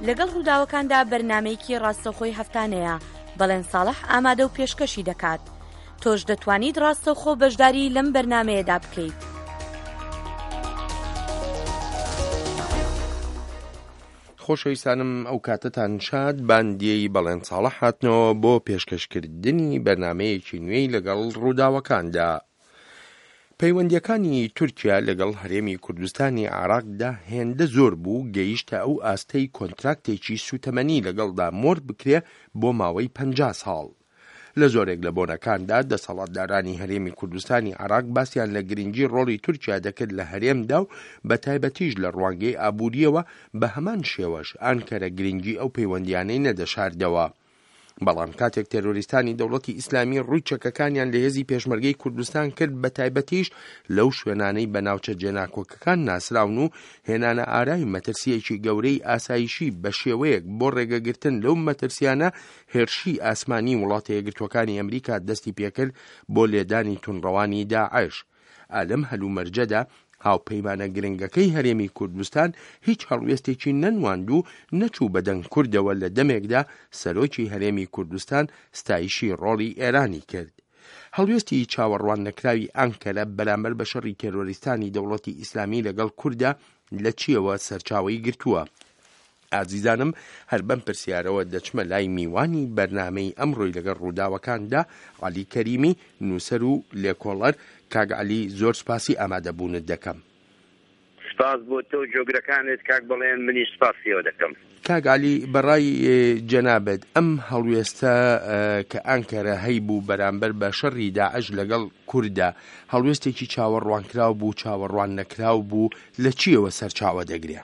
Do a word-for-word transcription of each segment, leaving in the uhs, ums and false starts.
لەگەڵ ڕووداوەکاندا بەرنامەیەکی ڕاستەوخۆی هەفتانەیە بەڵێن ساڵح ئامادە و پێشکەشی دەکات. تۆش دەتوانیت ڕاستەوخۆ بەشداری لەم بەرنامەیەدا بکەیت. خۆشەویستانم ئەو کاتتان شاد باندیەی بەڵێن ساڵح هاتنەوە بۆ پێشکەشکردنی بەرنامەیەکی نوێی لەگەڵ ڕووداوەکاندا. پەیوەندیەکانی تورکیا لەگەڵ هەرێمی کوردستانی عێراقدا هێندە زۆر بوو گەیشتە ئەو ئاستەی کۆنتراکتێکی سوتەمەنی لەگەڵدا مۆر بکرێ بۆ ماوەی پەنجا ساڵ. لە زۆرێک لە بۆنەکاندا دەسەڵاتدارانی هەرێمی کوردستانی عێراق باسییان لە گرنگی ڕۆڵی تورکیا دەکرد لە هەرێمدا و بە تایبەتیش لە ڕوانگەی ئابووریەوە بە هەمان شێوەش ئانکەرە گرنگی ئەو پەیوەندیانەی نەدەشاردەوە. بەڵام کاتێک تێرۆریستانی دەوڵەتی ئیسلامی ڕووی چەکەکانیان لە هێزی پێشمەرگەی کوردستان کرد بە تایبەتیش لەو شوێنانەی بەناوچە جێناکۆکەکان ناسراون و هێنانە ئارای مەترسیەکی گەورەی ئاسایشی بە شێوەیەک بۆ ڕێگەگرتن لەو مەترسیانە هێرشی ئاسمانی وڵاتە یەکگرتووەکانی ئەمریکا دەستی پێکرد بۆ لێدانی تونڕەوانی داعش. ئالەم هەلومەرجەدا هاوپەیمانە گرنگەکەی هەرێمی کوردستان هیچ هەڵوێستێکی نەنواند و نەچوو بەدەنگ کوردەوە لە دەمێکدا سەرۆکی هەرێمی کوردستان ستایشی ڕۆڵی ئێرانی کرد. هەڵوێستی چاوەڕوان نەکراوی ئانکەرە بەرامبەر بە شەڕی تێرۆریستانی دەوڵەتی ئیسلامی لەگەڵ کووردا لە چیەوە سەرچاوەی گرتووە؟ ئازیزانم هەر بەم پرسیارەوە دەچمە لای میوانی بەرنامەی ئەمڕۆی لەگەڵ ڕووداوەکاندا عەلی کەریمی نووسەر و لێکۆڵەر. کاک عەلی زۆر سپاسی ئامادەبوونت دەکەم. سپاس بۆ تۆ جۆگرەکانت کاک بەڵێن منی سپاسیەوە دەکەم. کاک عەلی بەڕای جەنابەت ئەم هەڵوێستە کە ئانکەرە هەیبوو بەرامبەر بە شەڕی داعش لەگەڵ کووردا هەڵوێستێکی چاوەڕوانکراو بوو چاوەڕوان نەکراو بوو لە چیەوە سەرچاوە دەگرێت؟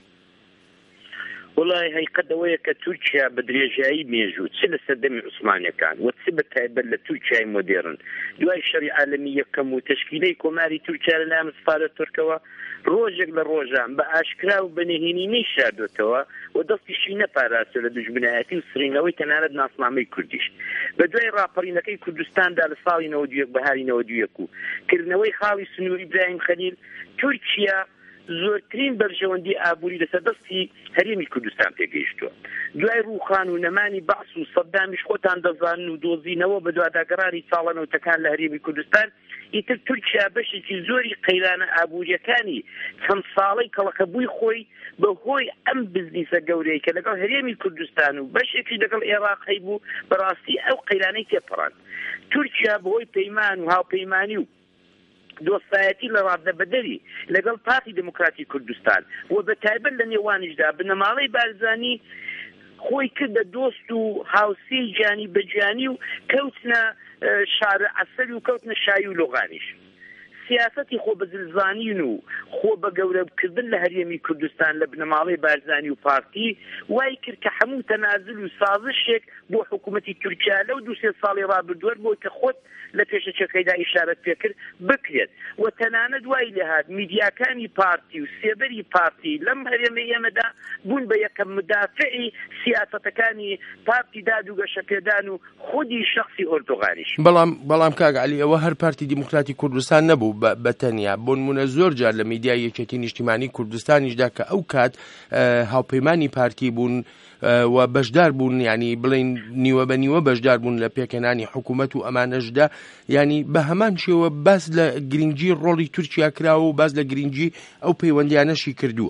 وڵای هەیقەتەوەیە کە تورکیا بە درێژایی مێژوو چ لە سەردەمی عوسمانیەکان و چ بە تایبەت لە تورکیای مۆدێرن دوای شەڕی عالەمی یەکەم و تەشکیلەی کۆماری تورکیا لەلایەن سەفارەت تورکەوە ڕۆژێک لە ڕۆژان بە ئاشکرا و بەنهێنی شاردوێتەوە و دەستیشی نەپاراستە لە دوژمنایەتی و سرینەوەی تەنانەت ناسنامەی کوردیش. بە دوای ڕاپەڕینەکەی کوردستاندا لە ساڵی نەوە دوو یەک بەهاری نەوە دوو یەک و کردنەوەی خاڵی سنووری ئیبراهیم خەلیل تورکیا زۆرترین بەرژەوەندی ئابووری لەسەر دەستی هەرێمی کوردستان پێگەیشتووە. دوای ڕووخان و نەمانی بەعس و سەدامیش خۆتان دەزانن و دۆزینەوە بە دواداگەڕانی ساڵەنەوتەکان لە هەرێمی کوردستان ئیتر تورکیا بەشێکی زۆری قەیرانە ئابووریەکانی چەند ساڵەی کەڵەکەبووی خۆی بەهۆی ئەم بزنیسە گەورەی کە لەگەڵ هەرێمی کوردستان و بەشێکی لەگەڵ عێراق هەیبوو بەڕاستی ئەو قەیرانەی تێپەڕاند. تورکیا بەهۆی پەیمان و هاوپەیمانی و دۆستایەتی لە ڕادەبەدەری لەگەڵ پارتی دموکراتی کوردستان و بە تایبەت لە نێوانیشدا بنەماڵەی بارزانی خۆی کردە دۆست و هاوسی جانی بەجیانی و کەوتنە شارە عەسەری و کەوتنە شایی و لۆغانیش. سیاسەتی خۆ بەزلزانین و خۆ بە گەورەکردن لە هەرێمی کوردستان لە بنەماڵەی بارزانی و پارتی وای کرد کە هەموو تەنازل و سازشێک بۆ حکوومەتی تورکیا لەو دوو سێ ساڵی ڕابردووە بۆ کە خۆت لە پێشەچەکەیدا ئیشارەت پێکرد بکرێت و تەنانەت دوای لێهات میدیاکانی پارتی و سێبەری پارتی لەم هەرێمە ئێمەدا بوون بە یەکەم مدافعی سیاسەتەکانی پارتی دادوگەشەپێدان و خودی شەخصی ئۆردۆغانیش. بەڵام بەڵام کاک عەلی ئەوە هەر پارتی دیموکراتی کوردستان نەبوو بەتەنیا بۆ نمونە زۆر جار لە میدیای یەکێتی نیشتیمانی کوردستانیشدا کە ئەو کات هاوپەیمانی پارتی بوون و بەشدار بوون ینی بڵین نیوە بە نیوە بەشدار بوون لە پێکەنانی حکوومەت و ئەمانەشدا ینی بە هەمان شێوە باس لە گرنگی ڕۆڵی تورکیا کراوە و باس لە گرنگی ئەو پەیوەندیانەشی کردووە.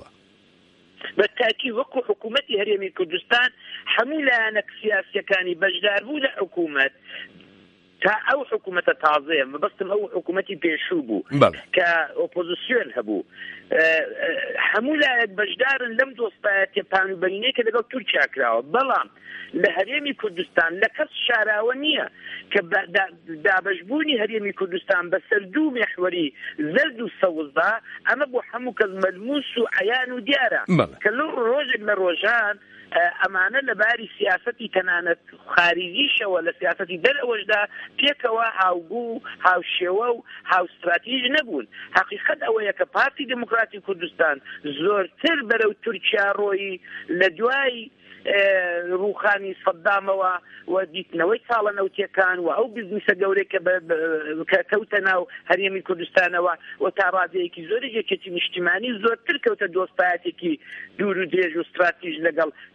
بەتاکی وەکو حکوومەتی هەرێمی کوردستان هەموو لایەنە سیاسیەکانی بەشدار بوو لە حکوومەت تا ئەو حکوومەتە تازەیە مەبەستم ئەو حکوومەتی پێشوو بوو کە ئۆپۆزیسیۆن هەبوو هەموو لایەک بەشدارن لەم دۆستایەتیە پانوبەرینەی کە لەگەڵ تورکیا کراوە. بەڵام لە هەرێمی کوردستان لە کەس شاراوە نییە کە دابەشبوونی هەرێمی کوردستان بەسەر دوو مێحوەری زەرد و سەوزدا ئەمە بۆ هەموو کەس مەلموس و عەیان و دیارە کە لەو ڕۆژێک لە ڕۆژان ئەمانە لەباری سیاسەتی تەنانەت خارجیشەوە لە سیاسەتی دەرەوەشدا پێکەوە هاوبوو هاوشێوە و هاوستراتیژ نەبوون. حقیقەت ئەوەیە کە پارتی دموکراتی کوردستان زۆرتر بەرەو تورکیا ڕۆیی لە دوای ڕووخانی سەدامەوە و دیتنەوەی ساڵە نەوتیەکان و ئەو بزنسە گەورەی کە کەوتە ناو هەرێمی کوردستانەوە و تا ڕادەیەکی زۆری یەکێتی نیشتیمانی زۆرتر کەوتە دۆستایەتێکی دوور و درێژ و استراتیژ لەگەڵ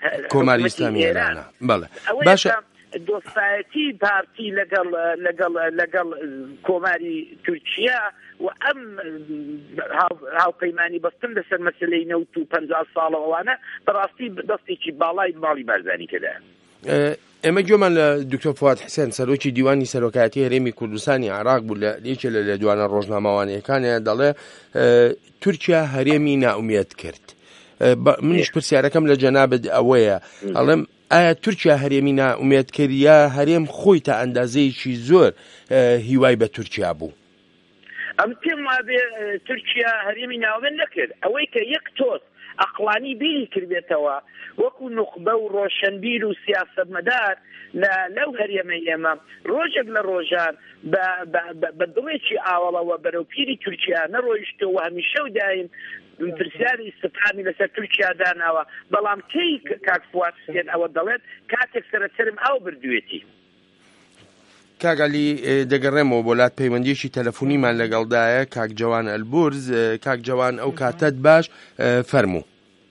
کۆماری ئیسلامی ئێرانە. بەڵێ باشە دۆستایەتی پارتی لەگەڵ لەگەڵ لەگەڵ کۆماری تورکیا و ئەم هاوپەیمانی بەستن لەسەر مەسلەی نەوت و پەنجا ساڵەوانە بەڕاستی دەستێکی باڵای ماڵی بارزانی کەدا. ئێمە گوێمان لە دکتۆر فواد حسێن سەرۆکی دیوانی سەرۆکایەتی هەرێمی کوردستانی عێراق بوو لە یەکێ لە دوانە ڕۆژنامەوانیەکانیان دەڵێ تورکیا هەرێمی ناومێت کرد. منیش پرسیارەکەم لە جەنابەت ئەوەیە ئەڵێم ئایا تورکیا هەرێمی ناومێت کرد یا هەرێم خۆی تا ئەندازەیەکی زۆر هیوای بە تورکیا بوو؟ ئەم پێم وابێ تورکیا هەرێمی ناومێت نەکرد. ئەوەی کە یەک تۆست ئەقلانی بیری کردێتەوە وەکو نوخبە و ڕۆشنبیر و سیاسەتمەدار لەو هەرێمە ئێمە ڕۆژێک لە ڕۆژان بە دڵێکی ئاوەڵەوە بەرەو پیری تورکیا نەڕۆیشتەوە هەمیشە و دایم پرسیاری استفهامی لەسەر تورکیا داناوە. بەڵام کەی کاک فواد حسێن ئەوە دەڵێت کاتێک سەرەسەرم ئاو بردوێتی. کاگالی دەگەڕێمەوە بۆ لات پەیوەندیشی تەلەفۆنیمان لەگەڵدایە کاک جوان ئەلبورز. کاک جوان ئەو کاتت باش فەرموو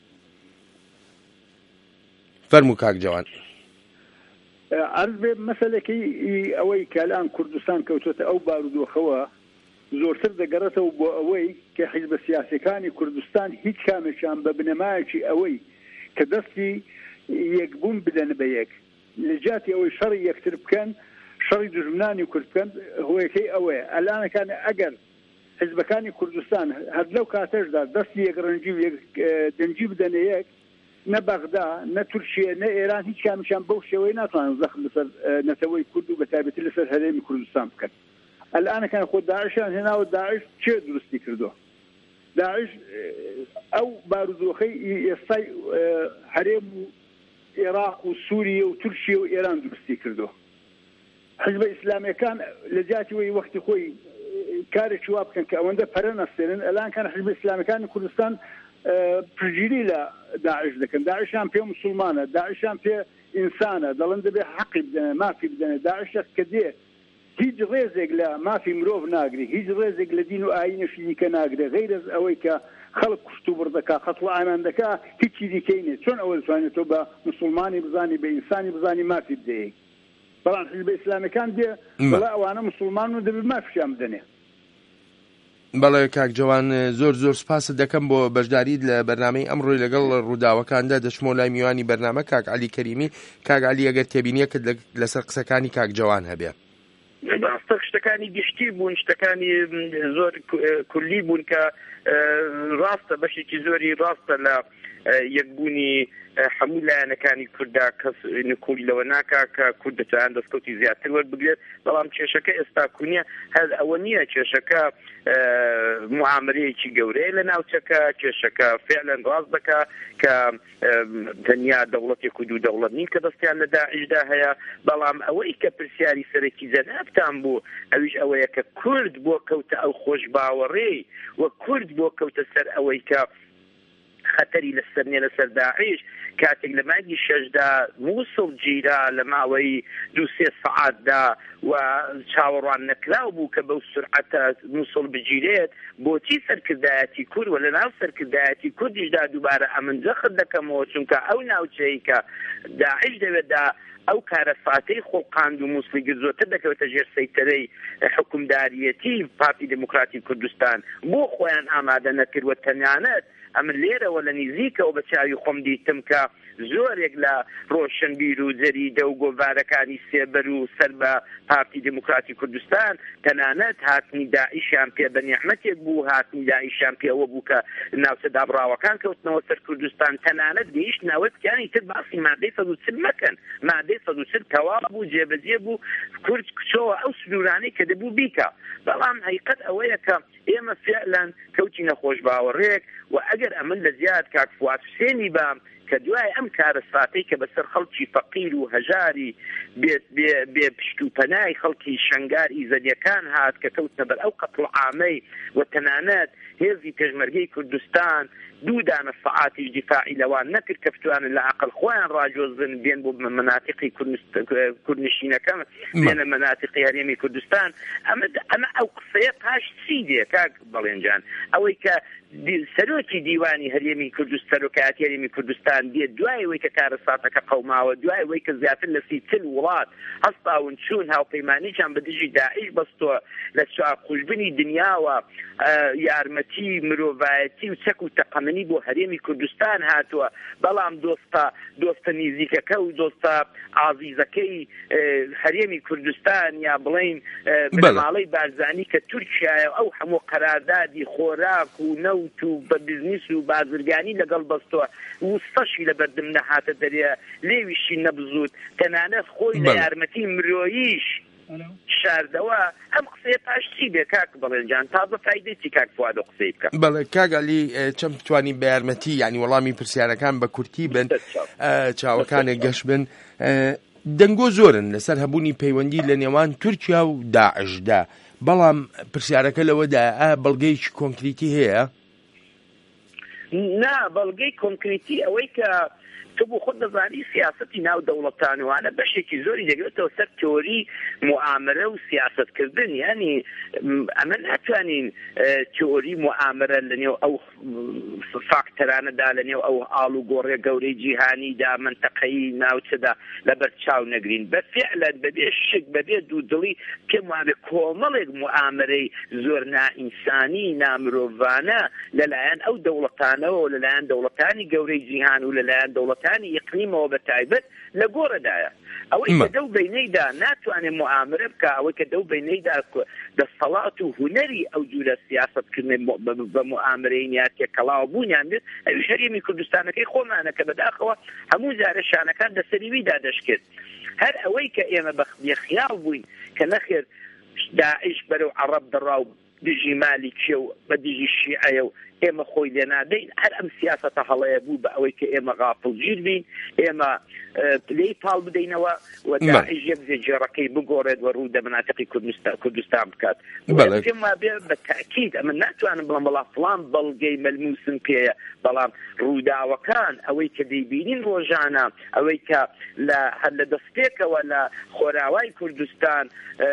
فەرموو کاک جوان. عرض بێ مەسەلەکەی ئەوەی کەلان کوردستان کەوتوتە ئەو بارودۆخەوە زۆرتر دەگەڕێتەوە بۆ ئەوەی کە حیزبە سیاسەکانی کوردستان هیچ کامێکیان بە بنەمایەکی ئەوەی کە دەستی یەکبوون بدەن بە یەک لە جاتی ئەوەی شەڕی یەکتر بکەن شەڕی دژمنانی کورد بکەن هۆیەکەی ئەوەیە. ئەلانەکان ئەگەر حیزبەکانی کوردستان هەر لەو کاتەشدا دەستی یەکڕەنجی و دەنجی بدەنە یەک نە بەغدا نە تورکیە نە ئێران هیچ کامیشان بەو شێوەی ناتوانن زەخم لەسەر نەتەوەی کورد و بەتایبەتی لەسەر هەرێمی کوردستان بکەن. الآن خۆ داعشیان هێناوە داعش چێ دروستی کردووە؟ داعش ئەو بارودۆخەی ئێستای هەرێم و عێراق و سووریە و تورکیە و ئێران دروستی کردووە. حیزبە ئیسلامیەکان لە جاتی وەی وەختی خۆی کارێکی وا بکەن کە ئەوەندە پەرە نەستێنن. ئەلان کان حیزبە ئیسلامیەکانی کوردستان پرگیری لە داعش دەکەن. داعشیان پێ موسڵمانە، داعشیان پێ ئینسانە، دەڵێن دەبێ حەقی بدەنێ مافی بدەنێ. داعش کە دێ هیچ ڕێزێک لە مافی مرۆڤ ناگری، هیچ ڕێزێک لە دین و ئاینەشی دیکە ناگرێ غەیر ئەز ئەوەی کە خەڵک کوشت و بڕدەکا خەتڵ ئامان دەکا هیچی دیکەی نێ. چۆن ئەوە دەتوانێت تۆ بە موسڵمانی بزانی بە ئینسانی بزانی مافی بدەیە؟ بەڵام حیزبە ئیسلامیەکان دێ بەڵا ئەوانە موسڵمان و دەبێت مافیشیان بدەنێ. بەڵێ کاک جوان زۆر زۆر سپاست دەکەم بۆ بەشداریت لە بەرنامەی ئەمڕۆی لەگەڵ ڕووداوەکاندا. دەچمەوە لای میوانی بەرنامە کاک عەلی کەریمی. کاک عەلی ئەگەر تێبینیەکت لەسەر قسەکانی کاک جوان هەبێ. ڕاستە شتەکانی گشتی بوون، شتەکانی زۆر کولی بوون کە ڕاستە بەشێکی زۆری ڕاستە لە یەکبوونی هەموو لایەنەکانی کووردا کەس نکوڵی لەوە ناکا کە کورد دەتوانێت دەستکەوتی زیاتر وەربگرێت. بەڵام کێشەکە ئێستا کوونیە هەر ئەوە نییە. کێشەکە معاملەیەکی گەورەیە لە ناوچەکە. کێشەکە فعلەن ڕاست دەکا کە تەنیا دەوڵەتێک و دوو دەوڵەت نین کە دەستیان لە داعشدا هەیە. بەڵام ئەوەی کە پرسیاری سەرەکی جەنابتان بوو ئەویش ئەوەیە کە کورد بۆ کەوتە ئەو خۆش باوەڕێی و کورد بۆ کەوتە سەر ئەوەی کە خەتەری لەسەر نیە لەسەر داعش کاتێک لە مانگی شەشدا مووسڵ گیرا لە ماوەی دوو سێ سەعاتدا و چاوەڕوان نەکراو بوو کە بەو سورعەتە مووسڵ بگیرێت. بۆچی سەرکردایەتی کورد و لە ناو سەرکردایەتی کوردیشدا دووبارە ئەمن جەخت دەکەمەوە چونکە ئەو ناوچەیە کە داعش دەوێتدا ئەو کارە فاتەی خۆڵقاند و مووسڵی گرزۆتر دەکەوێتە ژێر سەیتەرەی حکومداریەتی پارتی دموکراتی کوردستان بۆ خۆیان ئامادە نەکردوە. تەنانەت ئەمن لێرەوە لە نزیکەوە بە چاوی خۆم دیتم کە زۆرێک لە ڕۆشنبیر و جەریدە و گۆڤارەکانی سێبەر و سەر بە پارتی دموکراتی کوردستان تەنانەت هاتنی داعیشیان پێ بە نیعمەتێک بوو، هاتنی داعیشیان پێوە بوو کە ناوچە دابڕاوەکان کەوتنەوە سەر کوردستان. تەنانەت گەیشت ناوەتیانی تر باسی مادەی سەد و چل مەکەن. مادەی سەد و چل تەواو بوو، جێبەجێ بوو، کورد کچۆوە ئەو سنوورانەی کە دەبوو بیکە. بەڵام حقیقەت ئەوەیە کە ئێمە فعلەن کەوتینە خۆش باوەڕێک و ئەگەر ئەمن لە زیاد کاک فواد حسێنی بام کە دوای ئەم کارە ساتەی کە بەسەر خەڵکی فەقیر و هەژاری بێ پشت و پەنای خەڵکی شەنگار ئیزەدیەکان هات کە کەوتنە بەر ئەو قەتڵ عامەی و تەنانەت هێزی پێشمەرگەی کوردستان دوو دانە سەعاتیش دیفاعی لەوان نەکرد کە بتوانن لە عەقڵ خۆیان ڕاجۆزن بێن بۆ مناتیقی کوردنشینەکە بێنە مناتیقی هەرێمی کوردستان. ئەمە ئەمە ئەو قسەیە پاش چی دێ کاک بەڵێنجان؟ ئەوەی کە سەرۆکی دیوانی هەرێمی کوردستان سەرۆکایەتی هەرێمی کوردستان دێت دوای ئەوەی کە کارەساتەکە قەوماوە دوای ئەوەی کە زیاتر لە سی چل وڵات هەستاون چوون هاوپەیمانییان بە دژی داعش بەستۆ لە چاقوشبنی دنیاوە یارمەتی مرۆڤایەتی و چەک و تەقەمەنی بۆ هەرێمی کوردستان هاتووە بەڵام دۆستە دۆستە نزیکەکە و دۆستە ئازیزەکەی هەرێمی کوردستان یا بڵین بنەماڵەی بارزانی کە تورکیایە ئەو هەموو قەراردادی خۆراک و نەوت و بە بیزنس و بازرگانی لەگەڵ بەستووە وستەشی لە بەردەم نەهاتە دەرێ لێویشی نەبزوت تەنانەت خۆی لە یارمەتی مرۆییش شاردەوە ئەم قسەیە پاشتی بێ کاک بەڵێنجان تازە فایدەی چی کاک فواد و قسەی بکەم. بەڵێ کاگالی چەم بتوانین بە یارمەتی یعنی وەڵامی پرسیارەکان بە کورتی بن چاوەکانێک گەشت بن. دەنگۆ زۆرن لەسەر هەبوونی پەیوەندی لە نێوان تورکیا و داعشدا بەڵام پرسیارەکە لەوەدا ئا بەڵگەیەکی کۆنکریتی هەیە؟ نا بەڵگەی کۆنکریتی ئەوەی کە تۆ بۆ خۆت دەزانی سیاسەتی ناو دەوڵەتانوانە بەشێکی زۆری دەگرێتەوە سەر تۆری موامرە و سیاسەتکردن یعنی ئەمە ناتوانین تۆری موامرە لەنێو ئەو فاکتەرانەدا لەنێو ئەو ئاڵ و گۆڕێ گەورەی جیهانیدا منتەقەی ناوچەدا لەبەر چاو نەگرین بە فعلەن بەبێ شک بەبێ دوودڵی پێم وابێ کۆمەڵێک موامرەی زۆر نائینسانی نامرۆڤانە لەلایەن ئەو دەوڵەتانەوە لەلایەن دەوڵەتانی گەورەی جیهان و لەلایەن دەوڵەتانی یقلیمەوە بە تایبەت لە گۆڕەدایە ئەوەی کە دەو بینەیدا ناتوانێت موامرە بکە ئەوەی کە دەو بینەیدا دەسەڵات و هونەری ئەو جوورە سیاسەتکردن بە موامرەی نیاتێ کەڵاو بوونیان بێت ئەویش هەرێمی کوردستانەکەی خۆمانە کە بەداخەوە هەموو جارە شانەکان دەسەریویدا دەشکرد هەر ئەوەی کە ئێمە بەخیاڵ بووین کە نەخێر داعش بەرەو عەرەب دەڕا و دژی مالیکیە و بە دژی شیعەیە و ئێمە خۆی لێ نادەین هەر ئەم سیاسەتە هەڵەیە بوو بە ئەوەی کە ئێمە غافڵگیر بین ئێمە پلەی پاڵ بدەینەوە و داعش یەک جێڕەکەی بگۆڕێت و ڕوو دە مناتقی کوردستان بکات پێم وابێ بە تاکید ئەمە ناتوانم بڵم بەڵام فڵان بەڵگەی مەلموسن پێیە بەڵام ڕووداوەکان ئەوەی کە دەیبینین ڕۆژانە ئەوەی کە هەر لە دەستپێکەوە لە خۆراوای کوردستان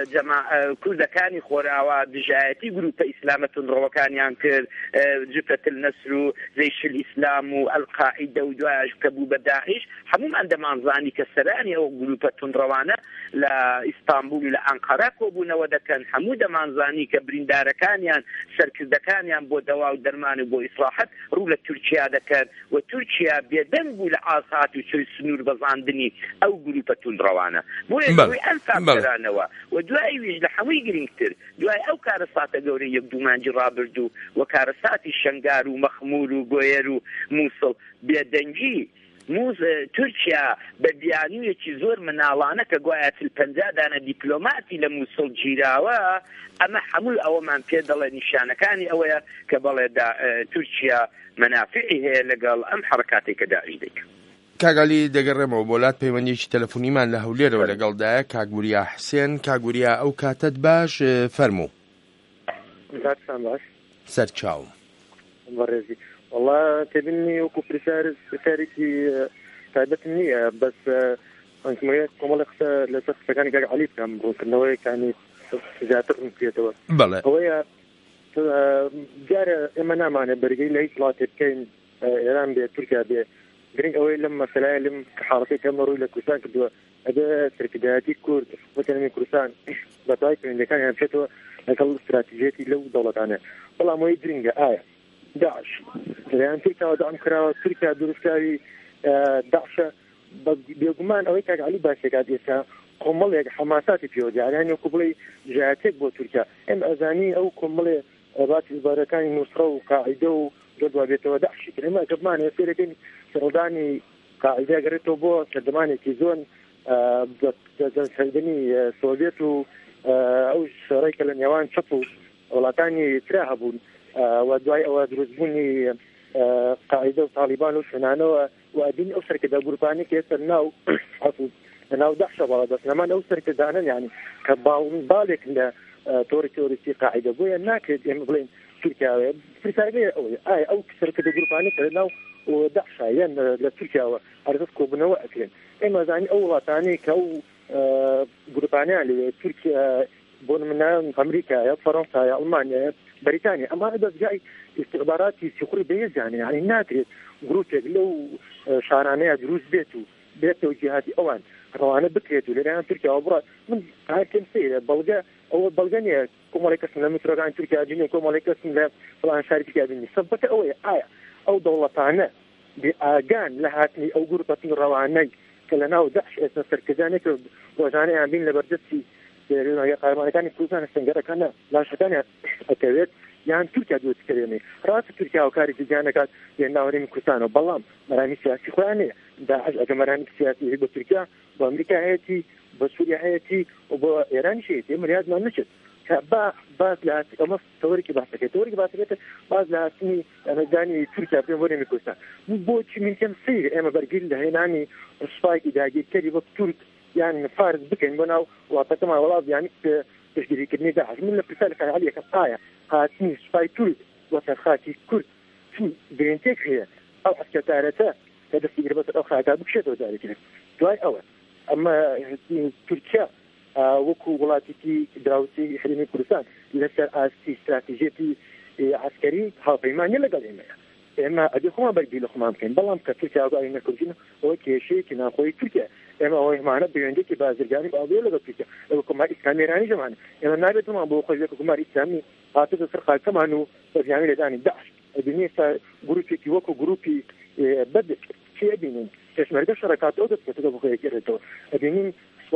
کوردەکانی خۆراوا دژایەتی گروپە ئیسلامە تونڕەوەکانیان کرد جبهة النصر و جيش الإسلام و القاعدة و دوایش کە بوو بە داعش هەمومان دەمانزانی کە سەرانی ئەو گروپە تونڕەوانە لە ئیستانبول و لە ئەنقەرە کۆبوونەوە دەکەن هەموو دەمانزانی کە بریندارەکانیان سەرکردەکانیان بۆ دەوا و دەرمان و بۆ ئیسلاحەت ڕوو لە تورکیا دەکەن و تورکیا بێدەنگ بوو لە ئاسات و چۆی سنوور بەزاندنی ئەو گروپە تونڕەوانە بۆیە دوای ئەم فاکتەرانەوە و دوای ویش لە هەمووی گرنگتر دوای ئەو کارەساتە گەورەی یەک دوو مانگی ڕابردوو و کارەساتی شەنگار و مەخمور و گۆیەر و مووسڵ بێدەنگی موز تورکیا بە بیانوویەکی زۆر مناڵانە کە گوایە چل پەنجا دانە دیپلۆماتی لە مووسڵ گیراوە ئەمە هەموو ئەوەمان پێ دەڵێ نیشانەکانی ئەوەیە کە بەڵێ تورکیا مەنافعی هەیە لەگەڵ ئەم حرەکاتی کە داعش دەکات. کاگالی دەگەڕێمەوە بۆلات پەیوەندیەکی تەلەفۆنیمان لە هەولێرەوە لەگەڵدایە کاگوریا حسێن. کاگوریا ئەو کاتت باش فەرموو. باش سەرچاوم بەڕێزی والله تبینی وەکو پرسیار پرسیارێکی تایبەتم نییە بەس ئەنکمەیە کۆمەڵی قسە لەسەر قسەکانی کاک عەلی بکەم ڕوونکردنەوەیەکانی زیاتر ڕوون بکرێتەوە. بەڵێ ئەوەیە دیارە ئێمە نامانێت بەرگەی لە هیچ وڵاتێ بکەین ئێران بێ تورکیا بێ گرنگ ئەوەی لەم مەسەلایە لەم حاڵەتێک کەمە ڕووی لە کوردستان کردووە ئەبێ سەرکردایەتی کورد وەتەنەمی کوردستان بەتای پەیوەندیەکانیان بچێتەوە لەگەڵ استراتیژیەتی لەو دەوڵەتانە بەڵام ئەوەی گرنگە ئایا داعش لەلایەن تورکیاوە دەعم کراوە تورکیا دروستکاری داعشە بێگومان ئەوەی کاک عەلی باسێکات ئێستا کۆمەڵێک حەماساتی پێوە دیارانی وەکو بڵێ ژایەتێک بۆ تورکیا ئێمە ئەزانی ئەو کۆمەڵێ باسی ئیبارەکانی نووسڕە و قاعیدە و ڕدوا بێتەوە داعشی کرد ئێمە گەبمانە سێرەکەین سەرۆدانی قاعیدە گەڕێتەوە بۆ سەردەمانێکی زۆن دەستکردنی سۆڤێت و ئەو شەڕێکە لە نێوان چەپ و وڵاتانی ترا هەبوون و دوای ئەوە دروستبوونی قاعیدە و تالیبان و شوێنانەوە و ئەبین ئەو سەرکردە گروپانی کە ئێستا ناو ناو داعشە بەڵا دەست نەمان ئەو سەرکردانن یعنی کە باڵێک لە تۆڕی تۆریستی قاعیدە بۆیە ناکرێت ئێمە بڵێن تورکیاوەیە پرسیارگەیە ئەوەیە ئایا ئەو سەرکردە گروپانی کە ناو داعشە یان لە تورکیاوە هەرگەز کۆبوونەوە ئەکرێن ئێمە زانی ئەو وڵاتانی کە ئەو گروپانیان لەوێ تورکیا بۆ نمونە ئەمریکایە فەڕەنسایە ئەڵمانیایە بریتانیا ئەمانە دەستگای استخباراتی سیخوڕی بەهێزیانە، یعنی ناترێت گروپێک لەو شارانەیە دروست بێت و بێتەوە جیهاتی ئەوان ڕەوانە بکرێت و لەلایەن تورکیاوە بڕات. من هەرکەم سەیرە بەڵگە ئەوە بەڵگە نییە کۆمەڵی کەسم لە میترۆگانی تورکیا بینی، کۆمەڵی کەسم لە فڵان شاری تورکیا بینی. سەبەتە ئەوەیە ئایا ئەو دەوڵەتانە بێ ئاگان لە هاتنی ئەو گروپەتی ڕەوانەی کە لە ناو داعش ئێستا سەرکردانێک ڕۆژانەیان بین لە بەردەستی قارمانەکانی کوردستان سنگەرەکانە لاشەکانیان ئەکەوێت یان تورکیا دووتکرێنێ. ڕاستە تورکیا و کاری جیانەکات لە ناوەڕێی کوردستانەوە، بەڵام مەرانی سیاسی خۆیان هەیە. داعش ئەگە مەرانی سیاسی بە تورکیا بە ئەمریکا هەیەتی، بە سووریا هەیەتی و بە ئێرانی شێتی مریادمان نچێت با باز لە ئەمە تەوەرێکی باسەکەێت تەوەرێکی باسەکەێت باز لە هاتنی ئەمەدانی تورکیا پێم وەرێمی کوردستان. بۆچی منکەم سیر ئێمە بەرگیر لە هێنانی سوپایکی داگیرکەری وەک تورک یان فارس بکەین بۆ ناو وڵاتەکەمان وڵات یانی پشتگیریکردنی داعش. من لە پرسیارەکان هەڵیەکەم ئایا هاتنی سوپای تورک وەسەر خاکی کورد چون گرنگتێک هەیە ئەو ئەسکەتارەتە کە دەستگیر بەسەر ئەو خاکا بکشێتەوە جارێکی دوای ئەوە ئەمە تورکیا وەکو وڵاتێکی دراوسی هەرێمی کوردستان لەسەر ئاستی استراتیژیەتی عسکەری هاوپەیمانی لەگەڵ ئێمەیە. ئێمە ئەبێ خۆمان بەرگی لە خۆمان بکەین، بەڵام کە تورکیا ئاگای نەکردین ئەوە کێشەیەکی ناخۆی تورکیا. ئێمە ئەوەی هەمانە بەیەندێکی بازرگانی باوێ لەگەڵ تورکیا ئەوە کۆماری ئیسلامی ئێرانی ژەمانە. ئێمە نابێتمان بۆ خۆی وەکو کۆماری ئیسلامی هاتووە سەر خاکەمان و بەرهەمی لەدانی داعش. ئەبینی ئێستا گروپێکی وەکو گروپی بەدر چی ئەبینین پێشمەرگە شەڕەکاتەوە دەستکەوتەوە بۆ خۆیەکێتەوە. ئەبینین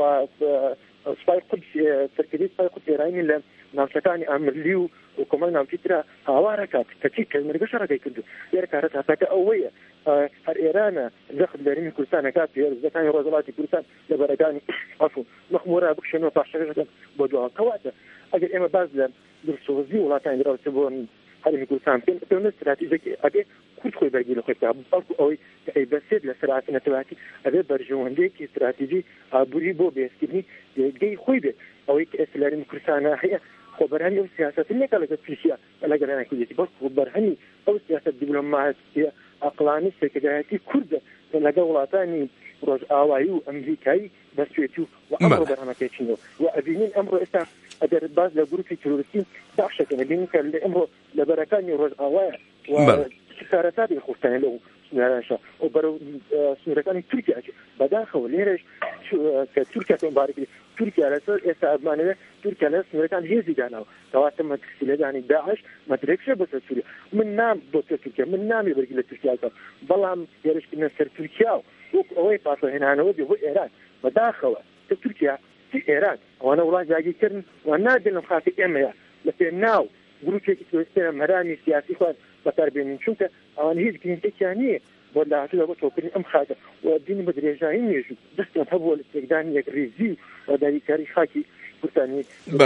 سوپای قودس سەرکردی سوپای قودس ئێرانی لە ناوچەکانی ئامرلی و کۆمەڵ ناوچیترا هاوارە کات کەچی پێشمەرگە شەڕەکەی کردو. لێرە کارە تاساکە ئەوەیە هەر ئێرانە دەخل لە هەرێمی کوردستانەکات پێرزەکانی ڕۆژهەڵاتی کوردستان لە بەرەکانی عەفو مەخموورە بکشێنەوە پاشەکەشەکەن بۆ دواوە. کەواتە ئەگەر ئێمە باز لە درسۆزی وڵاتانی دراوسە بۆ هەرێمی کوردستان بکەین پێوەندە استراتیژیەکی ئەبێ کورد خۆی بەرگی لە خۆی بکات، بەڵکو ئەوەی کە ئەیبەسێت لە سەرعەتی نەتەواتی ئەبێ بەرژەوەندەیەکی استراتیژی ئابووری بۆ بێزکردنی دێگەی خۆی بێت. ئەوەی کە ئێستا لە هەرێمی کوردستانە هەیە خۆ بەرهەمی ئەو سیاسەتی نێکە لەگەڵ تورکیا لەگەڵ هێنانی کوردێتی، بەڵکو بەرهەمی ئەو سیاسەت دیپلۆماسیە عەقلانی سێکەدایەتی کوردە لەگەڵ وڵاتانی ڕۆژئاوایی و ئەمریکایی بەسوێتی و ئەمڕۆ بەرهەمەکەیچینەوە. و ئەبینین ئەمڕۆ ئێستا ئەگەر باز لە گروپی تروریستی داعشەکەن ئەبینین کە ئەمڕۆ لە بەرەکانی ڕۆژئاوایە و سارەتاتی خۆستانە لەو سنوورانشە و بەرەو سنوورەکانی تورکیا بەداخەوە لێرەش کە تورکیا تۆمبارێکی تورکیا لەسەر ئێستا ئەبمانەوێت تورکیا لە سنوورەکان هێزی داناوە کەواتە مەترسی لەدانی داعش مەترێکشە بەسەر سووریا. من نام بۆ تورکیا من نامی بەرگی لە تورکیا کەم، بەڵام هێرشکردنە سەر تورکیا و وەکو ئەوەی پاسەهێنانەوە بێ بۆ ئێران بەداخەوە کە تورکیا چی ئێران ئەوانە وڵات جاگیرکردن و نادێن لەم خاتی ئێمەیە لە پێ ناو گروپێکی تۆستێنە مەرانی سیاسی خوان بەکاربێنین، چونکە ئەوان هیچ گرنگتێکیان نییە بۆ داهاتوودا بۆ تۆکردنی ئەم خاکە و دینی بە درێژایی نێژوو دەستیان هەبووە لە تێکدانی یەک ڕێزی و داریکاری خاکی کوردستانی.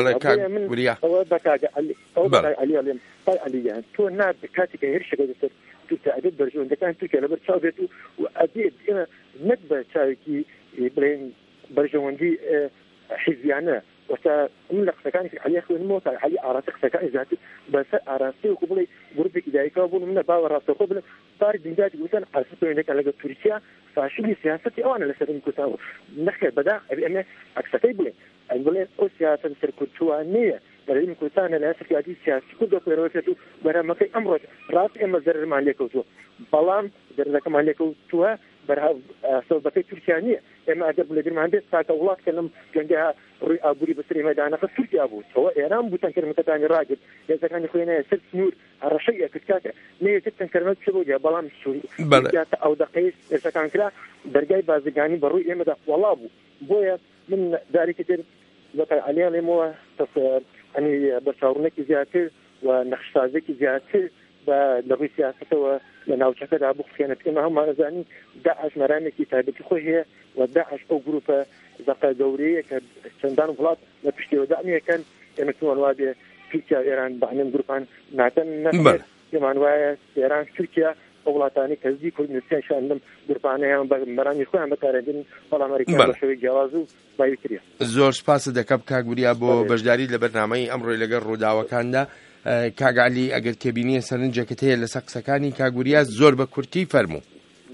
ئەوە بەکاگە ئەو بەکای عەلی ئەڵێم پای عەلییان تۆ نابێت کاتێکە هێرشەکە دەسەر تورکیا ئەبێت بەرژەوەندەکان تورکیا لەبەر چاو بێت و ئەبێت ئێمە نەک بە چاوێکی بڵێن بەرژەوەندی حیزبیانە وەستا من لە قسەکانی عەلی خوێنمەوە تا عەلی ئاڕاستە قسەکانی زیاتر بەسەر ئاراستی وەکو بڵێ گروپێکی دایکەوە بوون منە باوە ڕاستەخۆ بڵێ باری دینداتی گوتن ئاسەتەوەینەکان لەگەڵ تورکیا فاشلی سیاسەتی ئەوانە لەسەر کوردستان نەخێت بەداخ ئەبێ ئەمێ عەکسەکەی بڵێ ئەی بڵێ ئەو سیاسەت سەرکوتووانەیە لەرێمی کوردستانە لە سەرکردی سیاسی کورد دەکوێرەوەێت و بەرهەمەکەی ئەمڕۆ ڕاست ئێمە زەرمان لێکەوتووە، بەڵام زەرەکەمان لێکەوتووە بەرهاو سەبەکەی تورکیا نییە. ئێمە ئەگەر بڵێگرمان بێت تاکە وڵات کە لەم جەنگە ڕووی ئابووری بەسەر مەدانەکە تورکیا بوو ئەوە ئێران بوو تەنکەرمەکەتانی ڕاگرت هێزەکانی خۆیانە سەر سنوور هەڕەشەی ئەکرد کاتە نەیەکرد تەنکەرمەت چ بۆ جا بەڵام سووریا ئەو دەقەی ئێسەکان کرا دەرگای بازرگانی بەڕووی ئێمەدا وەڵا بوو. بۆیە من دارێکی تر بەقای عەلیان لێمەوە ئەنی بەرچاوڕوونێکی زیاتر و نەخشسازێکی زیاتر بە لەڕووی سیاسەتەوە لە ناوچەکەدا بخوێنێت. ئێمە هەمومان دەزانین داعش مەرانێکی تایبەتی خۆی هەیە و داعش ئەو گروپە زەقە گەورەیە کە چەندان وڵات لە پشتیەوە دامیەکەن. ئێمە توان وا بێ تورکیا ئێران بەهەنێم گروپان ناکەن نەخێت پێمان وایە ئێران تورکیا ئەو وڵاتانی کەزی کوردستان شاندم گروپانەیان بە مەرانی خۆیان بەکارێنن بەڵام ئەمریکا بە شێوەی جیاواز و بایوتریە. زۆر سپاس دەکەم کاک وریا بۆ بەشداری لە بەرنامەی ئەمڕۆی لەگەڵ ڕووداوەکاندا. کاگالی ئەگەر تێبینیە سەرنجەکەت هەیە لەسەر قسەکانی کاک وریا زۆر بە کورتی فەرموو.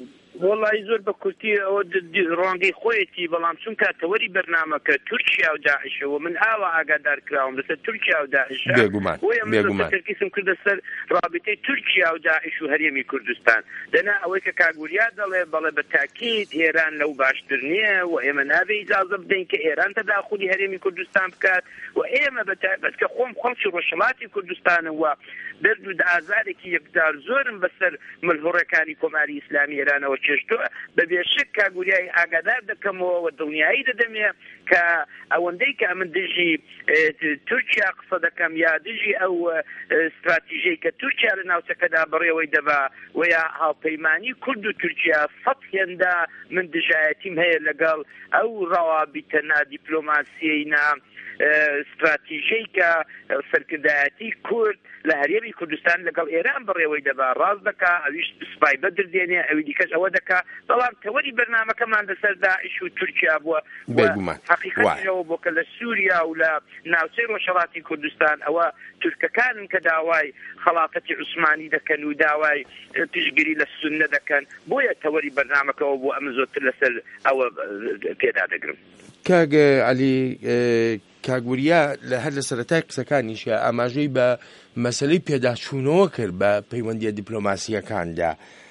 وڵی زۆر بە کورتی ئەوە ڕۆنگەی خۆیەتی بەڵام چونکە تەوەری بەرنامەکە تورکیا و داعشەوە من ئاوا ئاگادار کراوم لەسەر تورکیا و داعش تەرکیزم کردە سەر رابطەی تورکیا و داعش و هەرێمی کوردستان دەنا ئەوەی کە کاگوریا دەڵێ بەڵێ بە تاکید ئێران لەو باشتر نییە و ئێمە نابێ ئیجازە بدەین کە ئێران تەداخولی هەرێمی کوردستان بکات و ئێمە بەتایبەت کە خۆم خەڵکی ڕۆژهەڵاتی کوردستانەوە دەرد و ئازارێکی یەکدار زۆرم بەسەر ملهوڕەکانی کۆماری ئیسلامی ئێرانەوە چێشتووە بەبێشک کاگوریای ئاگادار دەکەمەوە و دڵنیایی دەدەمێ کە ئەوەندەی کە من دژی تورکیا قسە دەکەم یا دژی ئەو استراتیژەی کە تورکیا لە ناوچەکەدا بڕێوەی دەبا و یا هاوپەیمانی کورد و تورکیا سەد هێندا من دژایەتیم هەیە لەگەڵ ئەو ڕەوابیتە نادیپلۆماسیەی نا استراتیژەی کە سەرکردایەتی کورد لە هەرێمی کوردستان لەگەڵ ئێران بڕێوەی دەبا ڕاست دەکا ئەویش سوپای بەدر دێنێ ئەوی دیکەش ئەوە دەکا بەڵام تەوەری بەرنامەکەمان لەسەر داعش و تورکیا بووە حقیقەتەوە بۆ کە لە سووریا و لە ناوچەی ڕۆژهەڵاتی کوردستان ئەوە تورکەکانن کە داوای خەڵافەتی عوسمانی دەکەن و داوای پشتگیری لە سوننە دەکەن بۆیە تەوەری بەرنامەکەەوە بۆ ئەمە زۆرتر لەسەر ئەوە پێدا دەگرم. کاگ عەلی کاگوریا لە هەر لە سەرەتای قسەکانیشە ئاماژەی بە مەسەلەی پێداچوونەوە کرد بە پەیوەندیە دیپلۆماسیەکاندا.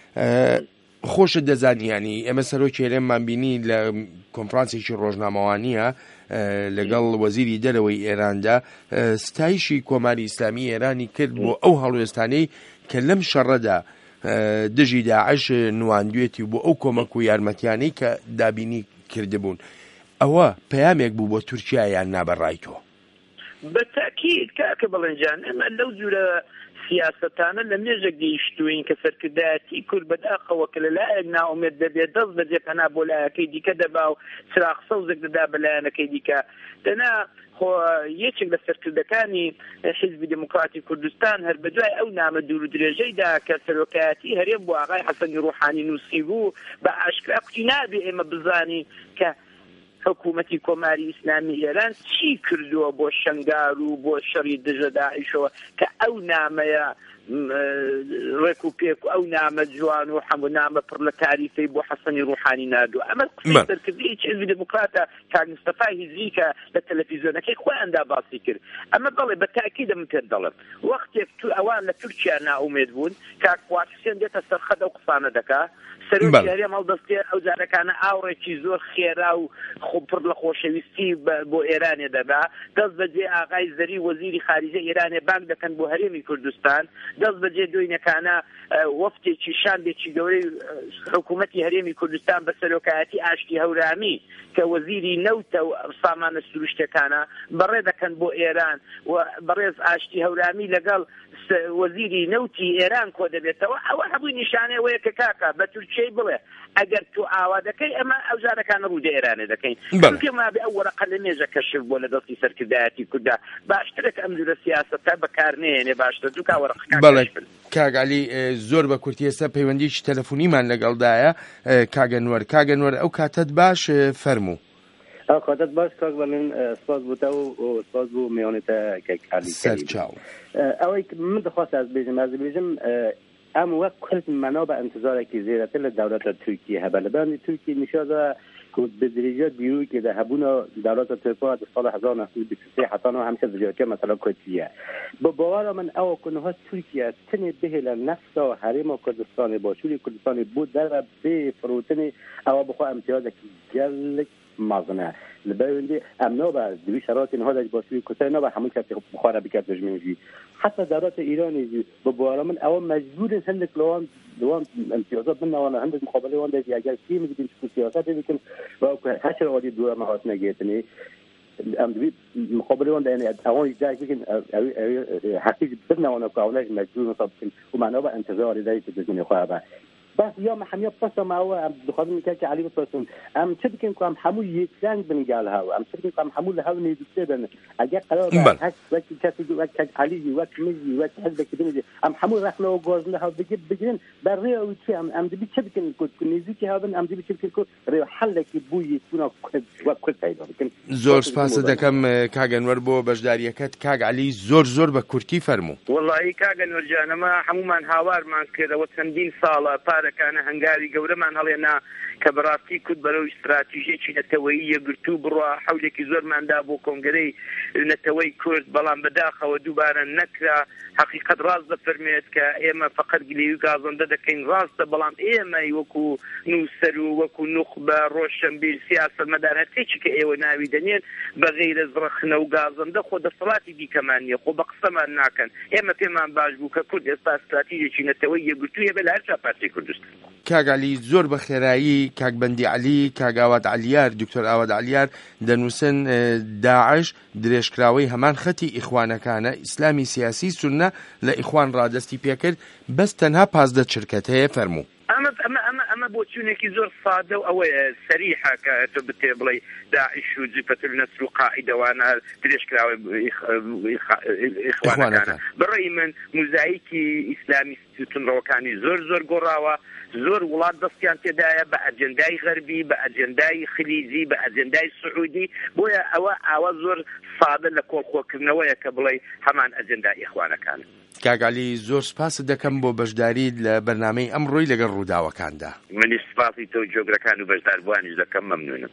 خۆشت دەزانیانی ئێمە سەرۆکی هەرێممان بینی لە کۆنفرانسێکی ڕۆژنامەوانیە لەگەڵ وەزیری دەرەوەی ئێراندا ستایشی کۆماری ئیسلامی ئێرانی کرد بۆ ئەو هەڵوێستانەی کە لەم شەڕەدا دژی داعش نواندوێتی بۆ ئەو کۆمەک و یارمەتیانەی کە دابینی کردبوون. ئەوە پەیامێک بوو بۆ تورکیا یان نابەڕای تۆ؟ بەتاکید کاکە بەڵێنجان ئێمە لەو جورە سیاسەتانە لە مێژە گەیشتوین کە سەرکردایەتی کورد بەداخەوە کە لەلایەک ناومێت دەبێت دەست بەجێ پەنا بۆ لایەکەی دیکە دەبا و چراغ سەوزێک دەدا بە لایەنەکەی دیکە دەنا یەکێک لە سەرکردەکانی حیزبی دموکراتی کوردستان هەر بەدوای ئەو نامە دوور و درێژەیدا کە سەرۆکایەتی هەرێم بۆ ئاغای حەسەنی ڕوحانی نووسی بوو بە ئاشکرا قوتی نابێ ئێمە بزانین کە حکوومەتی کۆماری ئیسلامی ئێران چی کردووە بۆ شەنگار و بۆ شەڕی دژە داعشەوە کە ئەو نامەیە ڕێک و پێک و ئەو نامە جوان و هەموو نامە پڕ لە تاریفەی بۆ حەسەنی ڕوحانی نردووە. ئەمە قسەی سەرکردەی حیزبی دموکراتە کاک مستەفای هیزری کە لە تەلەڤیزیۆنەکەی خۆیاندا باسی کرد. ئەمە بەڵێ بە تاکید من پێت دەڵێم وەختێک تو ئەوان لە تورکیا ناومێد بوون کاک فواد حوسێن دێتە سەرخەدە و قسانە دەکا سەرۆکی هەرێم هەڵدەستێ ئەو جارەکانە ئاوڕێکی زۆر خێرا و پڕ لە خۆشەویستی بۆ ئێرانێ دەدا دەست بەجێ ئاغای زەری وەزیری خارجە ئێرانێ بانگ دەکەن بۆ هەرێمی کوردستان دەست بەجێ دوینەکانە وەفتێکی شاندێکی گەورەی حکوومەتی هەرێمی کوردستان بە سەرۆکایەتی ئاشتی هەورامی کە وەزیری نەوتە و سامانە سروشتەکانە بەڕێ دەکەن بۆ ئێران و بەڕێز ئاشتی هەورامی لەگەڵ وەزیری نەوتی ئێران کۆ دەبێتەوە ئەوە هەبووی نیشانەیەوەیە کە کاکە بە تورکیای بڵێ ئەگەر تو ئاوا دەکەی ئەمە ئەو جارەکانە ڕوودە ئێرانێ دەکەین پێما بێ ئەو وەرەقە لە مێژە کەشف بۆ لە دەستی سەرکردایەتی کووردا باشترێک ئەم جورە سیاسەتە بەکارنێنێ باشتر دووکا وەرەقەکان. کاگ عەلی زۆر بە کورتی ئێستا پەیوەندیی تەلەفۆنیمان لەگەڵدایە. کاگەنوەر کاگەنوەر ئەو کاتت باش فەرموو. کاتت باش کاک بەڵێن سپاس بۆ تا و سپاس بۆ میوانێتە کاکعەلی سەرچاو. ئەوەی من دەخواست ئەس بێژم ئەس بێژم ئەم وەک کورد مەنا بە ئەنتزارێکی زێرەتر لە دەوڵەتە تورکیە هەبە لەبەرنی تورکی نیشادا بدرجة بيقول كده هبونا دولات التركية الصالح هزار نحن بكثير حطنا همشة زيادة مثلا كويتية ببوارا من أول كنها تركيا تني به لنفسه حريم كردستان باشوری كردستان بود در بفروتنی أو بخوا امتیازك جلك مازنه لبایندی امنا بر دوی شرایط اینها در باشوری کردستان نه همون که بخواره بکرد دشمنی حتی دولت ایرانی ببوارا من أول مجبور هندك لوان دوام امتیازات من نوانه هندك مقابله وان داشت اگر کی میگیم که سیاست میکنیم و هشت وادی دو مهات نگیتنی ام دوی مقابله وان یعنی اون جایی که حقیقی بس نوانه کاولش مجبور مطابقین و معنا با انتظار داری که بزنی خوابه بس یا محمیه بس ما هو بخاطر میگه که علی بسون ام چه بکن که ام همون یک رنگ بنگال ها ام چه بکن که ام همون له نیدوسته بن اگه قرار هست وقتی کسی وقتی علی وقتی میگی وقتی حد بکنی ام همون رخنه و گازنده ها بگی بگیرن برای او چه ام ام دی چه بکن که نیزی که ها بن ام دی چه بکن که رای حل کی بوی تونا و کل پیدا بکن زور سپاس دکم کاغنور بو بجداریکت کاغ علی زور زور به کورتی فرمو والله کاغنور جان ما همون هاوار مان کرده و چندین سال پاره ئیخوانەکانە هەنگاوی گەورەمان هەڵێنا کە بەڕاستی کورد بەرەو استراتیژیەکی نەتەوەیی یەکگرتوو بڕوا حەولێکی زۆرماندا بۆ کۆنگرەی نەتەوەی کورد بەڵام بەداخەوە دووبارە نەکرا حقیقەت ڕاست دەفەرمێت کە ئێمە فقط گلێوی گازەندە دەکەین ڕاستە بەڵام ئێمەی وەکو نووسەر و وەکو نوخبە ڕۆشنبیر سیاسەتمەدار هەرچێکی کە ئێوە ناوی دەنێن بەغەیرە زڕەخنە و گازەندە خۆ دەسەڵاتی دیکەمان نییە خۆ بە قسەمان ناکەن ئێمە پێمان باش بوو کە کورد ئێستا استراتیژێکی نەتەوەی یەکگرتوویە بە لە هەر چاپارتی کوردستان. کاگالی زۆر بە خێرایی کاکبەندی عەلی کاگاوات عەلیار دکتۆر ئاواد عەلیار دەنووسن داعش درێژکراوەی هەمان خەتی ئیخوانەکانە ئیسلامی سیاسی سونە لە ئیخوان ڕادستی پێکرد بەس تەنها پازدە چرکەت هەیە فەرموو. ئەمە ئەمە ئەمە بۆ چوونێکی زۆر سادە و ئەوەیە سەریحە کە تۆ بتێ بڵێ داعش و جبهة النصر و قاعدەوانە درێژکراوە ئیخوانەکانە بەڕێی من موزاییکی ئیسلامی تونڕەوەکانی زۆر زۆر گۆڕاوە زۆر وڵات دەستیان تێدایە بە ئەجەندای غەربی بە ئەجەندای خلیجی بە ئەجەندای سعودی بۆیە ئەوە ئاوە زۆر سادە لە کۆڵخۆکردنەوەیە کە بڵێ هەمان ئەجەندای ئیخوانەکانە. کاگالی زۆر سپاس دەکەم بۆ بەشداری لە بەرنامەی ئەمڕۆی لەگەڵ ڕووداوەکاندا. منی سپاسی تۆ جۆگرەکان و بەشداربوانیش دەکەم مەمنونم.